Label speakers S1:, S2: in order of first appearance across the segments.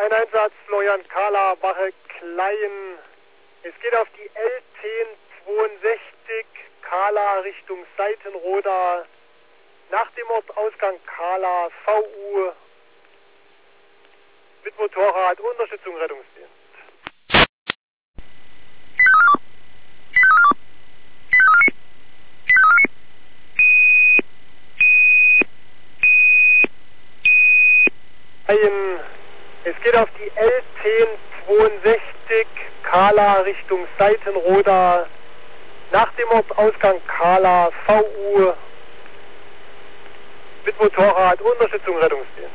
S1: Ein Einsatz, Florian Kahler, Wache Klein. Es geht auf die L1062, Kahler Richtung Seitenroda. Nach dem Ortsausgang Kahler, VU, mit Motorrad, Unterstützung, Rettungsdienst. Es geht auf die L1062, Kahler Richtung Seitenroda. Nach dem Ortsausgang Kahler, VU, mit Motorrad, Unterstützung, Rettungsdienst.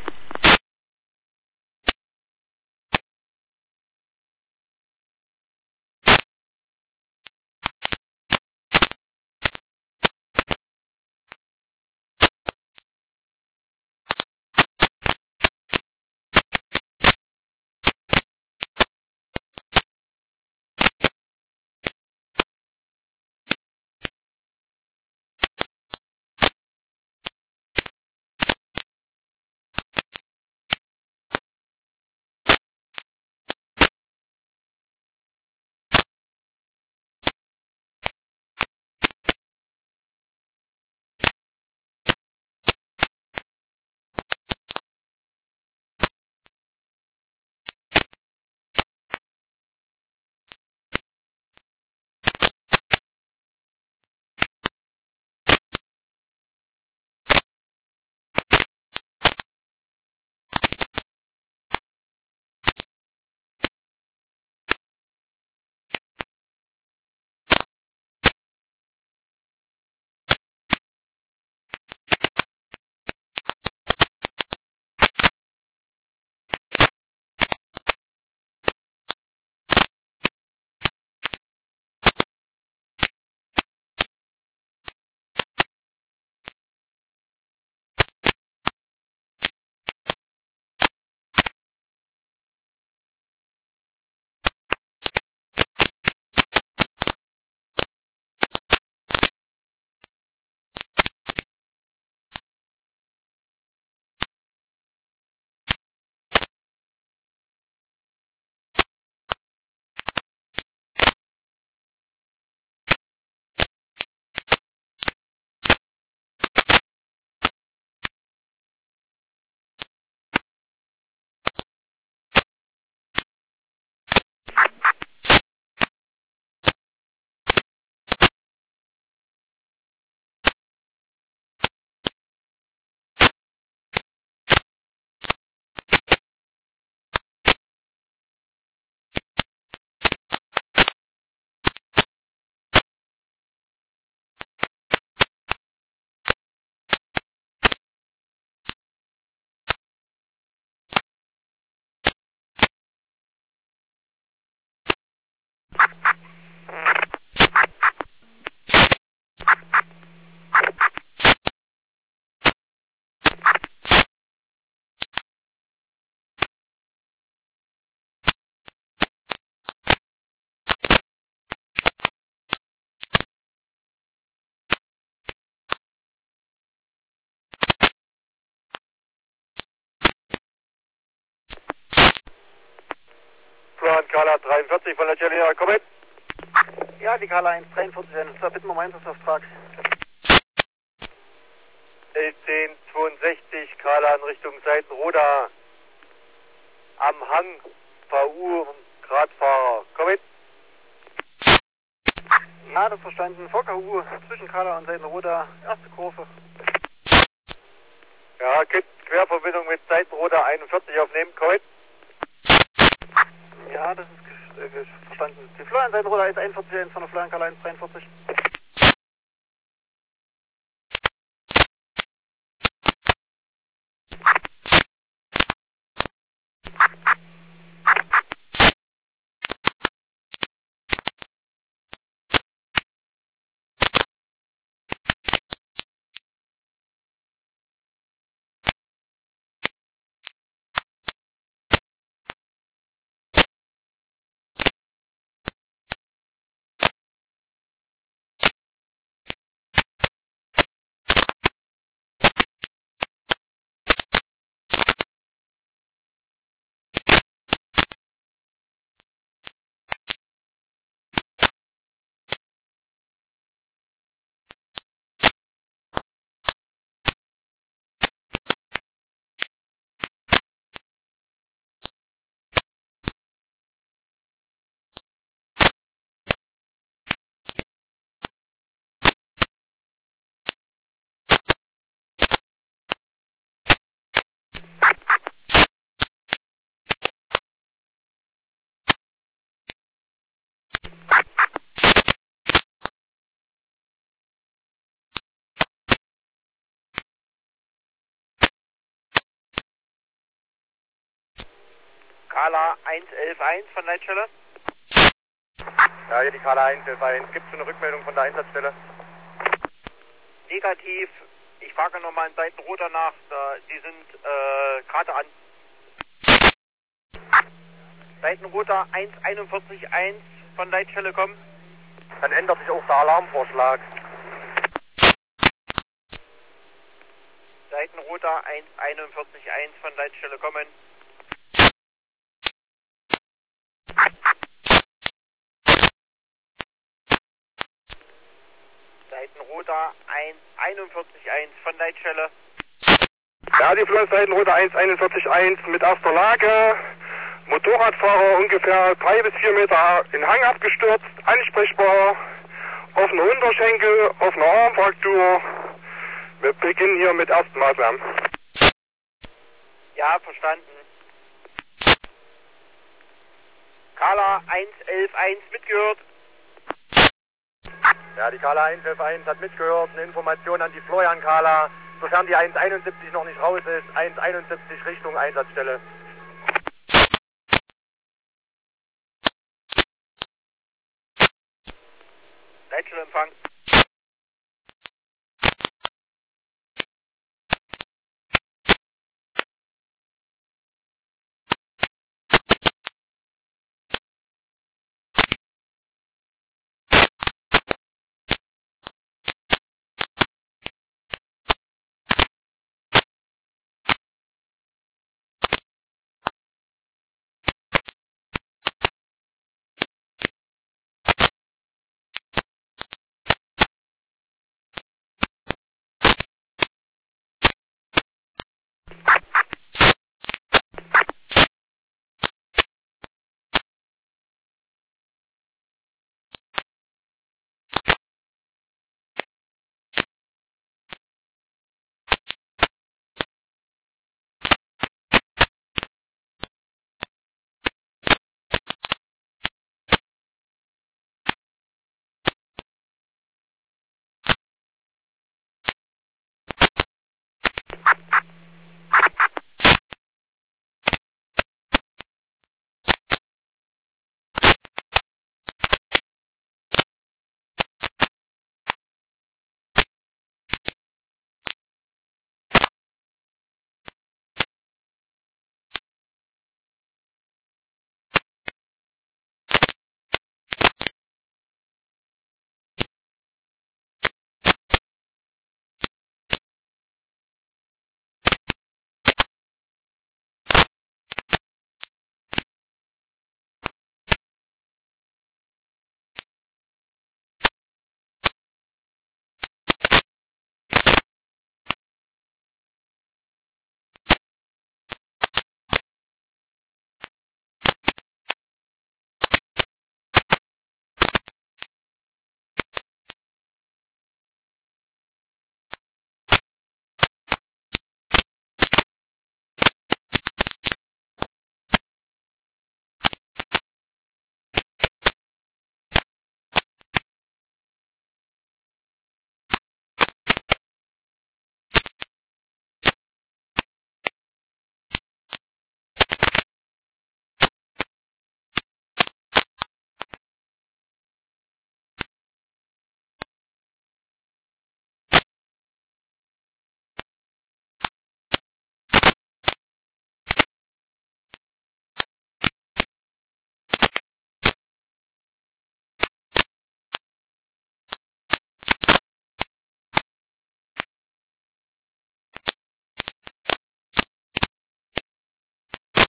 S1: Florian Kahler 43 von der Challenger, komm mit.
S2: Ja, die Kahler 143, da bitten wir um Einsatzauftrag.
S1: L1062, Kahler in Richtung Seitenroda. Am Hang, VU, Radfahrer, komm mit.
S2: Ja, das verstanden. VKU zwischen Kahler und Seitenroda, erste Kurve.
S1: Ja, Querverbindung mit Seitenroda 41 aufnehmen, komm mit.
S2: Ja, das ist verstanden. Die Florian Seitenroda 141 von der Florian Kahler 143. Kala 111.1 von Leitstelle.
S1: Ja, hier die Kala 111.1. Gibt es eine Rückmeldung von der Einsatzstelle?
S2: Negativ. Ich frage nochmal in Seitenroter nach. Die sind gerade an. Seitenroter 141.1 von Leitstelle kommen.
S1: Dann ändert sich auch der Alarmvorschlag.
S2: Seitenroter 141.1 von Leitstelle kommen. Seitenroter 141.1 von Leitstelle.
S1: Ja, die Fluss Seitenroter 141.1 mit erster Lage. Motorradfahrer ungefähr 3 bis 4 Meter in Hang abgestürzt, ansprechbar, offener Unterschenkel, offene Armfraktur. Wir beginnen hier mit ersten Maßnahmen.
S2: Ja, verstanden. Kala 111.1 mitgehört.
S1: Ja, die Kala 111.1 hat mitgehört. Eine Information an die Florian Kala. Sofern die 171 noch nicht raus ist, 171 Richtung Einsatzstelle.
S2: Leitstelle Empfang.